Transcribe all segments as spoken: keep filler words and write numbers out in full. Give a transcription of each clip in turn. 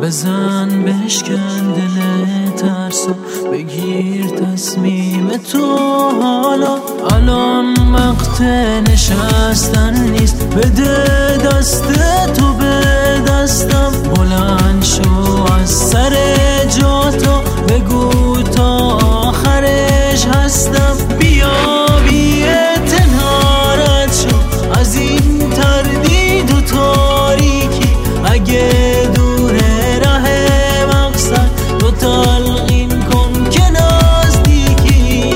بزن بشکن دل ترسو، بگیر تصمیم تو حالا. الان وقت نشستن نیست، بده دست تو به دستم. بلند شو از سر جاتو، بگو تا آخرش هستم. بیا بی اعتنارت شو از این تردید و تاریکی. اگه دوره ره مقصد تو تلقین کن که نزدیکی.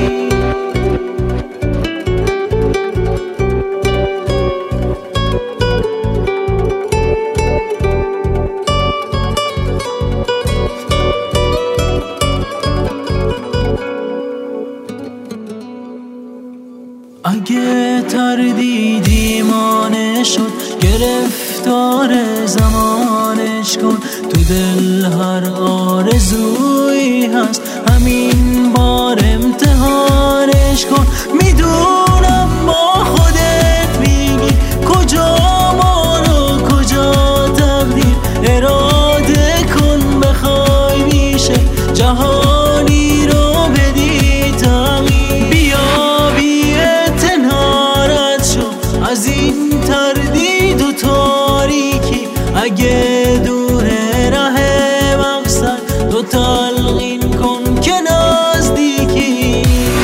اگه تردیدی مانع شد، گرفتار زمانش کن. تو دل هر آرزویی هست، همین بار امتحانش کن. میدونم با خودت میگی کجا ما رو کجا تقدیر. اراده کن بخوای میشه جهانی رو بدی تغییر. بیا بی اعتنارت شو از این تردید و تاریکی. اگه دوره ره مقصد تو تلقین کن که نزدیکی.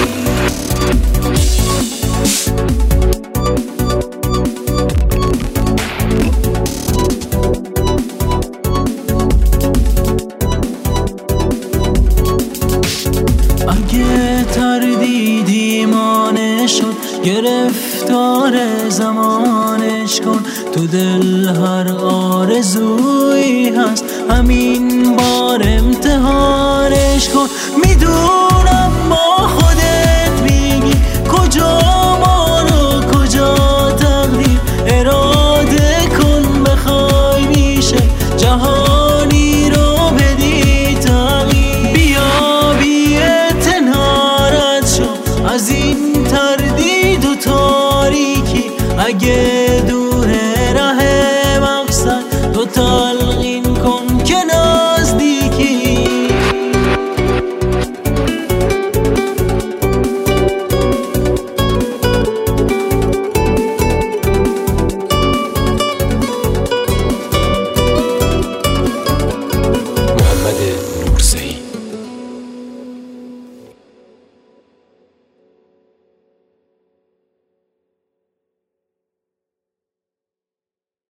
اگه تردیدی مانع شد، گرفتار زمانش کن. تو دل هر آرزویی هست، همین بار امتحانش کن. میدونم با خودت میگی کجا ما رو کجا تقدیر. اراده کن بخوای میشه جهان